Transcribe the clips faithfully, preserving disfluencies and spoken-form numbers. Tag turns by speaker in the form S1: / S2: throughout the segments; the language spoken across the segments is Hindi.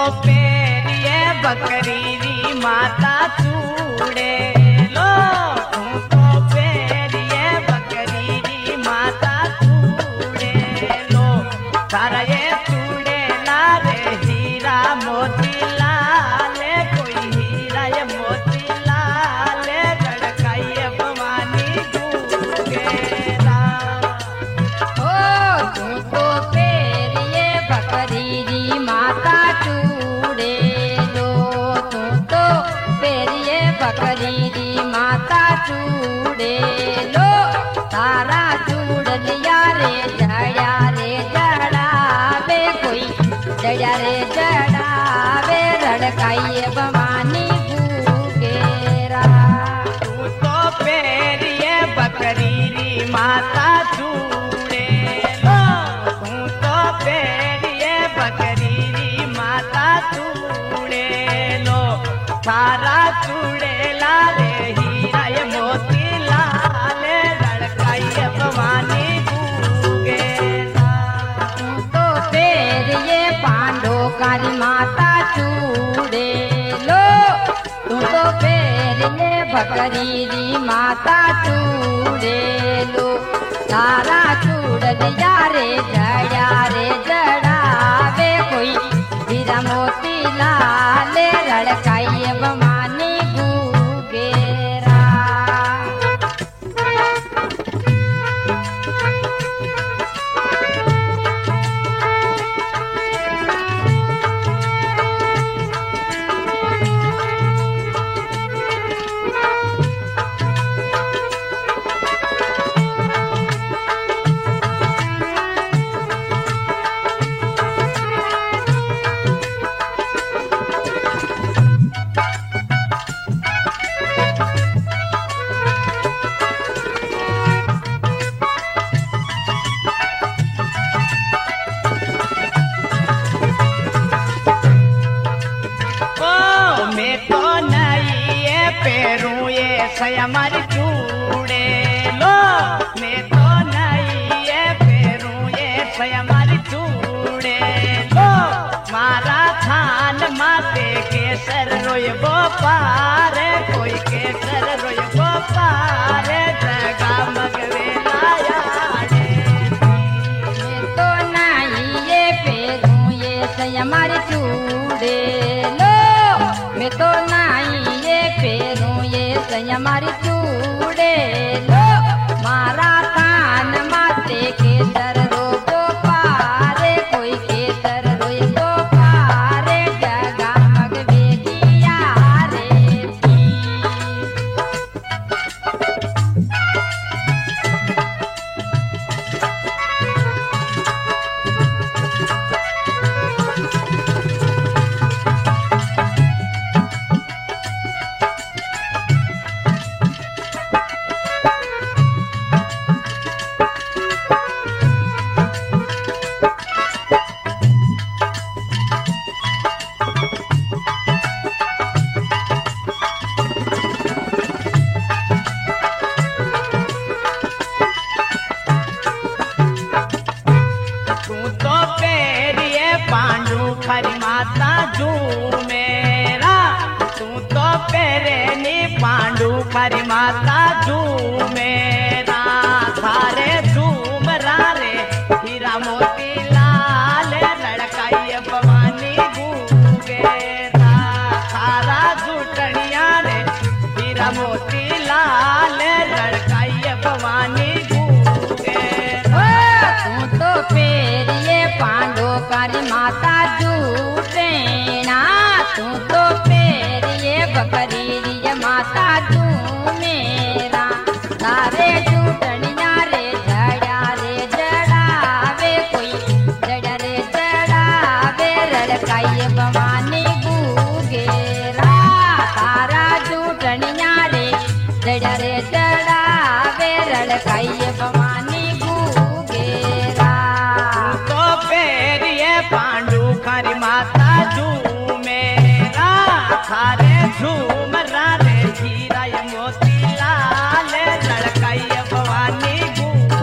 S1: पेरिए बकरी री माता चूड़े लो, तू तो पेरिए बकरी री माता चूड़े लो। तारा ये चूड़े लारे हीरा मोती लाले, कोई हीरा ये मोती लाले, गड़काइए भवानी गूंगेरा।
S2: ओ तू तो पेरिए बकरी री माता चूड़े लो, तू तो पेरिए बकरी री माता चूड़े लो। तारा चूड़ लिया रे जड़ा रे जड़ावे, कोई जड़ा रे जड़ावे, रड़काइए भवानी गूंगेरा।
S1: तू तो पेरिए बकरी री माता चूड़े लो, तू तो पेरिए बकरी री माता चूड़े लो। तारा चूड़े लाले हीरा ये मोती लाले, लड़काइए भवानी गूंगेरा।
S2: तू तो पेरिए पांडो कारी माता चूड़े लो, तू तो पेरिए बकरी री माता चूड़े लो। तारा चूड़ लिया रे जड़ा रे जड़ावे, कोई हीरा मोती लाले, रड़काइए भवानी गूंगेरा।
S1: ओ मैं तो नहीं ये पेरूं ये सयमर चूड़े लो, मैं तो नहीं ये पेरूं ये सयमर चूड़े लो। मारा थान माते केसर रोय वो पारे, कोई केसर रोय वो पारे, जगा मगवे लाया रे।
S2: मैं तो नहीं ये पेरूं ये सयमर चूड़े लो, मैं तो नहीं ये पेरूं ये सयमर चूड़े लो। मारा थान माते केसर रोगो पारे, कोई केसर रोगो पारे, जगा मगवे दिया रे पी।
S1: तू तो पेरिए पांडु खरी माता जू मेरा, तू तो पेरे नी पांडु खरी माता जू मेरा। थारे झूम रे हीरा मोती लाल, लड़काइए भवानी गूंगेरा। थारा झूठनिया रे हीरा मोती लाल, लड़काइए भवानी गूंगेरा।
S2: तू तो पेरिए पांडो कारी माता जूटेना, तू तो पेरिए बकरी री माता जू मेरा। तारे जूटनिया रे जड़ा रे जड़ावे, कोई जड़ा रे जड़ावे, रड़काइए भवानी गूंगेरा। तारा जूटनिया रे जड़ा रे जड़ावे, रड़काइए भवानी गूंगेरा।
S1: तो पेरिए पांडु खरी माता जू मेरा। थारे झूम रे हीरा ये मोती लाल, लड़काइए भवानी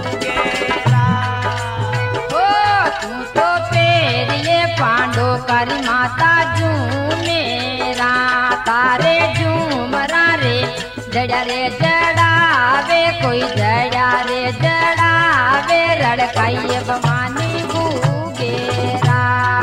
S1: गूंगेरा।
S2: ओ तू तो पेरिए पांडो कर काली माता झूमेरा तारे झूमरा रे जड़ा रे जड़ावे कोई जड़ा रे जड़ावे रड़काई बमानी बूगेरा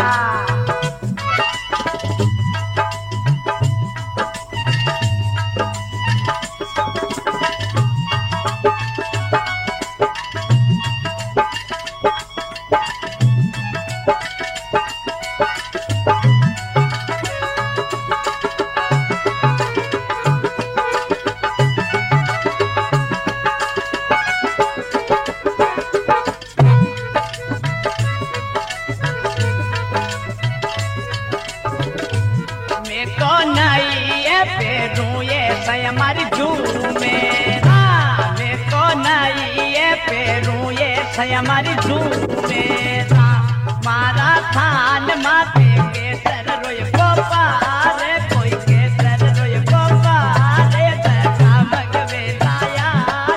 S1: हमारी झूमेरा में को नहीं ये पेरू ये हमारी झूमेरा मारा थान माते के सर रोय गोपाल कोई के सर रोय गोपाल जगा मगवे लाया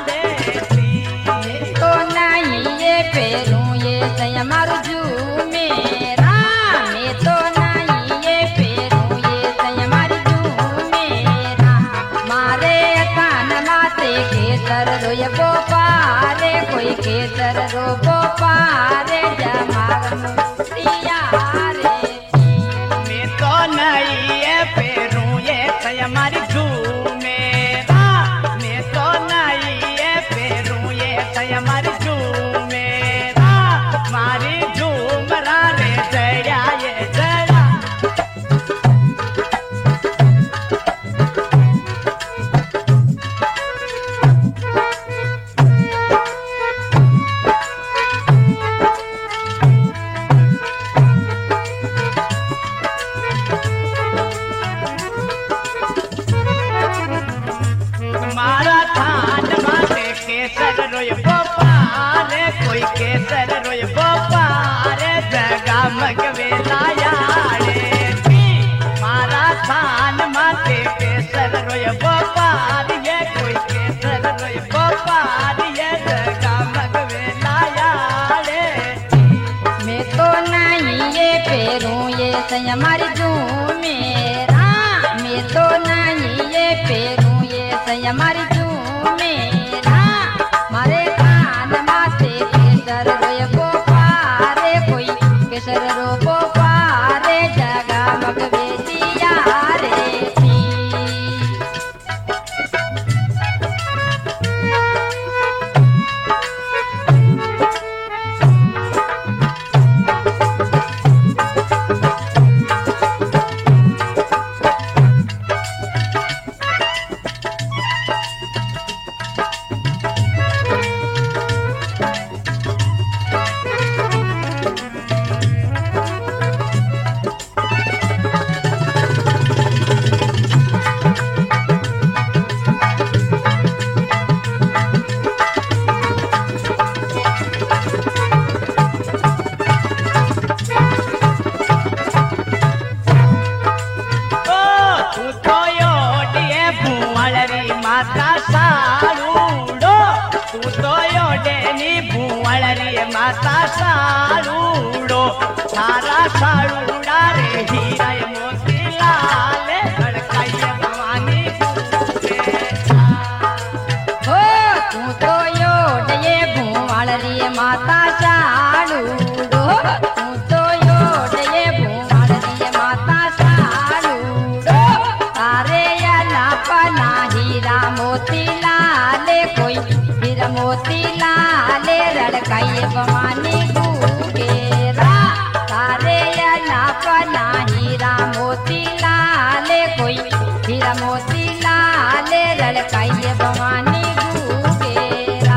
S1: ले
S2: तो नहीं ये पेरू ये हमारी झूमेरा में तो नहीं ये पेरू ये हमारी झूमेरा मारे कान माते केसर रोय गोपारे कोई केसर रो गोपारे जमाग मुक्तिया रे
S1: मैं तो नहीं ये पेरू ये हमारी झूमेरा मैं तो नहीं ये पेरू ये हमारी झूमेरा मारी झूमरा रे जया ये जया मारा थान माते केसर रोय गोपाल कोई केसर रोय गोपाल जगा मगवे लाया रे मारा थान माते केसर रोय गोपाल ये कोई केसर रोय गोपाल ये जगा मगवे लाया रे
S2: मैं तो नहीं ये पेरू ये हमारी झूमेरा मैं तो नहीं ये पेरू हमारी झूमेरा मारे कान माते केसर रोय गोपारे कोई केसर रो गोपारे जगा मगवे दिया रे माता सारूडो तू तो योडेनी भुवळरी माता सारूडो सारा सारूडा रे हीरा मोती लाल बड़काई भवानी हो तू तो योडे भुवळरी माता सारूडो तू तो योडे भुवळरी माता सारूडो तारे या पना हीरा मोती लाले कोई हीरा मोती लाले रड़काई भवानी गुगेरा तारे या पना हीरा मोती लाले कोई हीरा मोती लाले रड़काई भवानी गुगेरा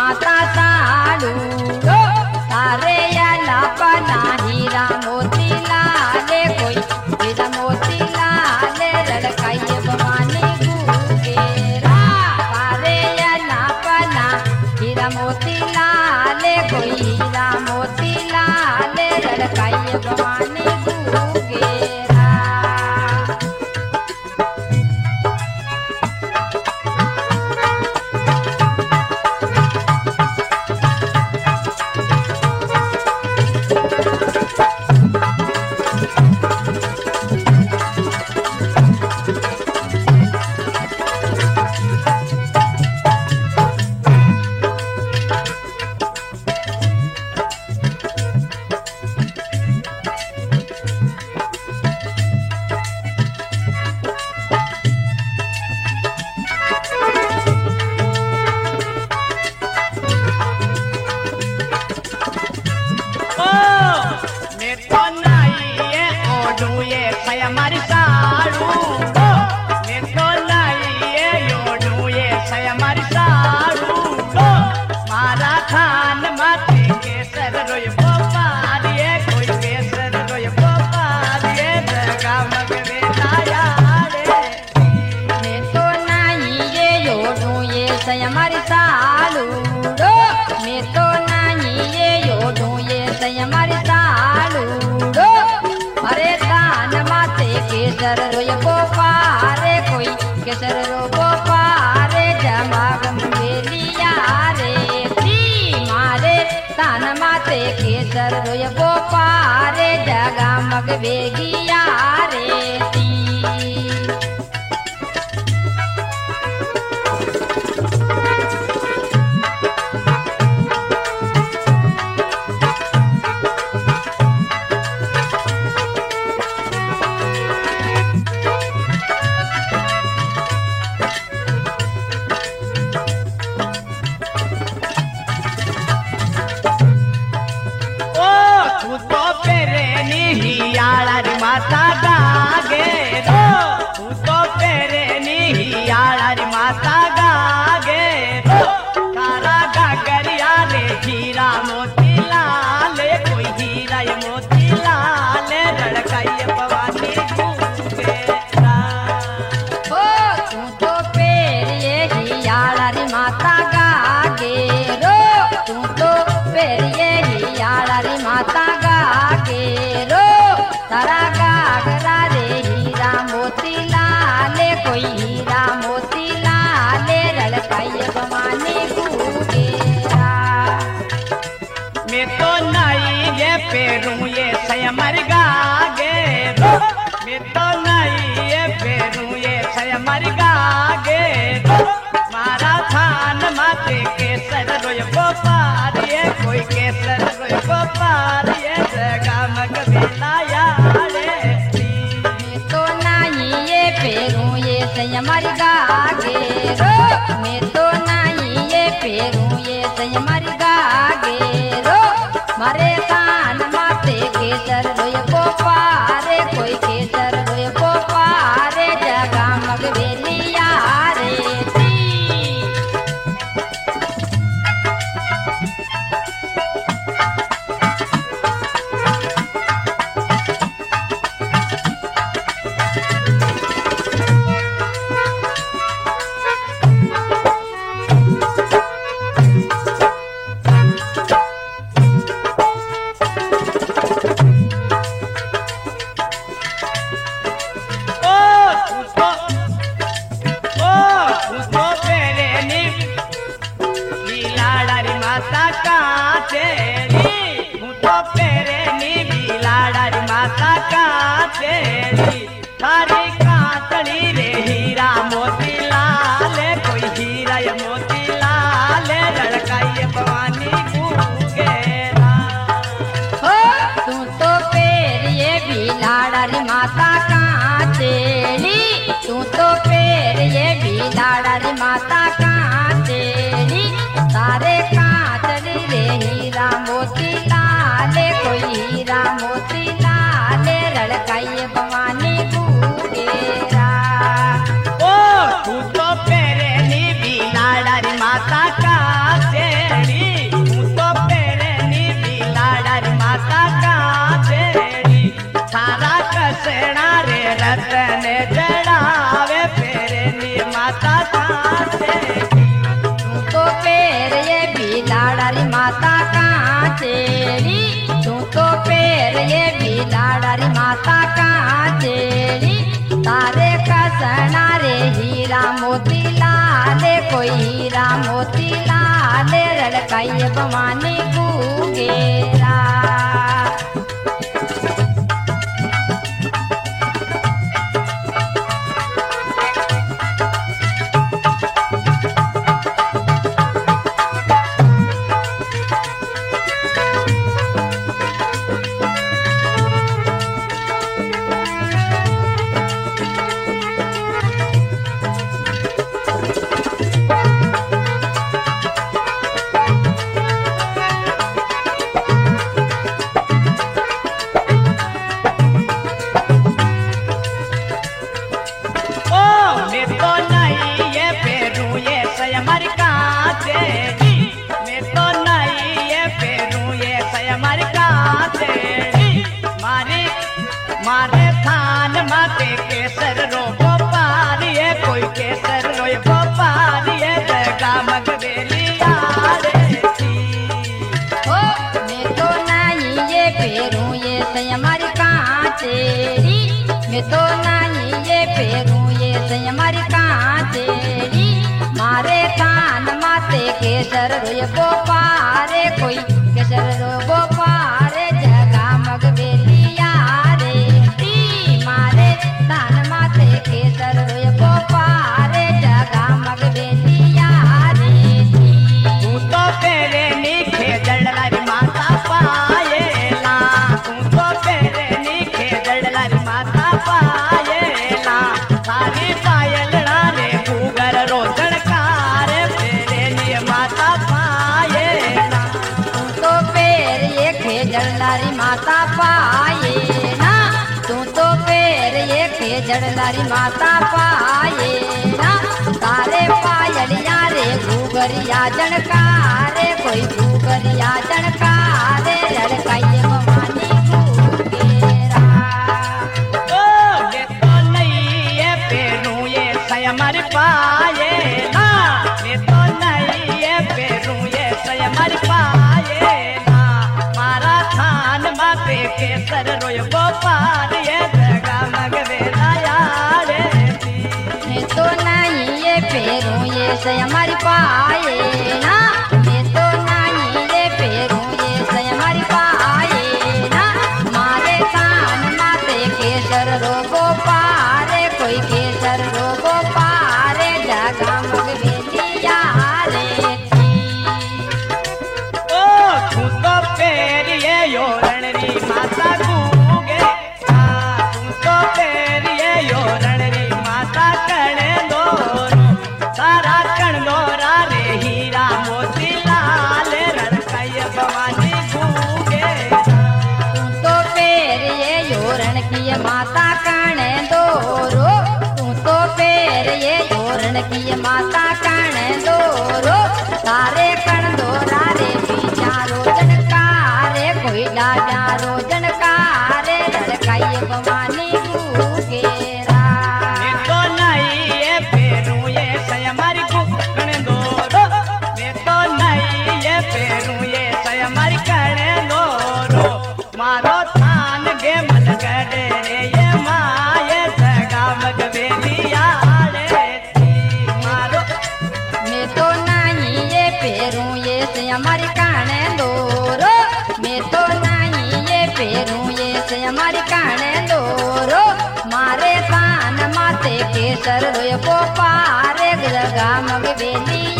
S2: माता साड़ू तारे या पना हीरा मोती लाले कोई हीरा मोती लाले लड़काई भवानी गुगेरा तारे या पना हीरा मोती लाले कोई हीरा मोती लाले लड़काई भवानी गुगेरा।
S1: हमारी साड़ू मैं तो लाइए योडू ये है हमारी साड़ू मारा खान माथे केसर रोय बोपारिए कोई केसर रोय बोपारिए जगा मगवे लाया रे
S2: मैं तो नहीं ये योडू ये है हमारी साड़ू मैं तो नहीं ये योडू ये है हमारी साड़ू अरे दान माते केसर रोय बोपारे कोई केसर रो बोपारे जमागम बेलिया रे ती मारे दान माते केसर रोय बोपारे जगा मग बेगिया रे ती।
S1: माता गागे रो तू तो पेरे निहियारी माता गागे रो तारा गागरिया रे हीरा मोती लाले कोई हीरा ये मोती लाले लड़काई भवानी गुगेरा
S2: ओ तू तो पेरे हियारी माता गागे रो तू तो पेरे हियारी माता गागे रो तारा गागरा रे हीरा मोती लाले कोई हीरा मोती लाले लड़काई भवानी गुगेरा।
S1: मैं तो नहीं ये पेरू ये सयमर गागे रो मैं तो नहीं ये पेरू ये सयमर गागे रो मारा थान माते केसर रोय बोपारिए कोई केसर रोय बोपारिए जगा मग बेलाया
S2: पेरू ये सही हमारी गागे रो मैं तो नहीं ये पेरू ये सही हमारी गागे रो मारे कान माते केसर रोय बोपारे कोई केसर रोय बोपारे जगा मग बेलिया रे ती।
S1: थारी कांचड़ी रे हीरा मोती लाले कोई हीरा ये मोती लाले लड़काई भवानी गुगेरा
S2: हो तू तो पेरिए भी लाड़ारी माता कांचेली तू तो पेरिए भी लाड़ारी माता कांचेली तारे कांचड़ी रे हीरा मोती लाले कोई हीरा मोती लाले लड़काई भवानी गुगेरा। माता कांचेरी तू तो पैर ये भी लाडारी माता कांचेरी तारे कसना रे हीरा मोती लाले कोई हीरा मोती लाले रड़काई भवानी कुगेरा
S1: मारे थान माते केसर रो गोपारिये कोई केसर रो गोपारिये जगा मगवेलिया रे
S2: ओ मैं तो नहीं ये पेरू ये सही हमारी कांचेरी मैं तो नहीं ये पेरू ये सही हमारी कांचेरी मारे थान माते केसर रो गोपारे कोई केसर रो गोपारे जगा मगवेलिया केसर रोय गोपारे जगा मगवेलिया रे
S1: तू तो तेरे नीखे जड़लारी माता पायेला तू तो तेरे नीखे जड़लारी माता पायेला सारी पायलड़ा रे गुगर रोजन कारे तेरे लिए माता पायेला
S2: तू तो पैर ये खेजड़लारी माता पायेला तू तो पैर ये खेजड़लारी माता पाए ना तारे पायलिया रे गुगरिया जनकारे कोई गुगरिया जनकारे लड़काई भवानी गुगेरा
S1: ओ ये तो नहीं ये पेरू ये सयमर पाए ना ये तो नहीं ये पेरू ये सयमर पाए ना मारा थान माते केसर रोय गोपाल ये जगा मगवेला यारे
S2: मैं तो नहीं ये पेरू ये सही हमारी पाए ना मैं तो नहीं ये पेरू ये सही हमारी पाए ना मारे कान माते केसर रोगो पारे कोई केसर रोगो पारे जगा मगवेलिया रे
S1: ओ तू तो पेरिये योरणरी माता गुगे आ तू तो पेरिये योरणरी माता कणे दोरो सारा कण दोरा रे हीरा मोती लाल रड़काई भवानी गुगे
S2: तू तो पैर ये योरण की माता काने दोरो तू तो पैर ये योरण की माता काने दोरो तारे कण दोरा रे बीचारो जनकारे कोई लाजा रो जनकारे लड़काई भवानी गुगेरा
S1: मैं तो नहीं ये पेरू ये सयमर कण दोरो मैं तो नहीं ये पेरू ये सयमर कण दोरो मारो थान गे मन गडे रे ये माये जगा मगवेलिया रे मारो
S2: मैं तो नहीं ये पेरू ये से हमारी काने दोरो मैं तो नहीं ये पेरू ये से हमारी काने दोरो मारे कान माते केसर रोय गोपारे जगा मगवेलिया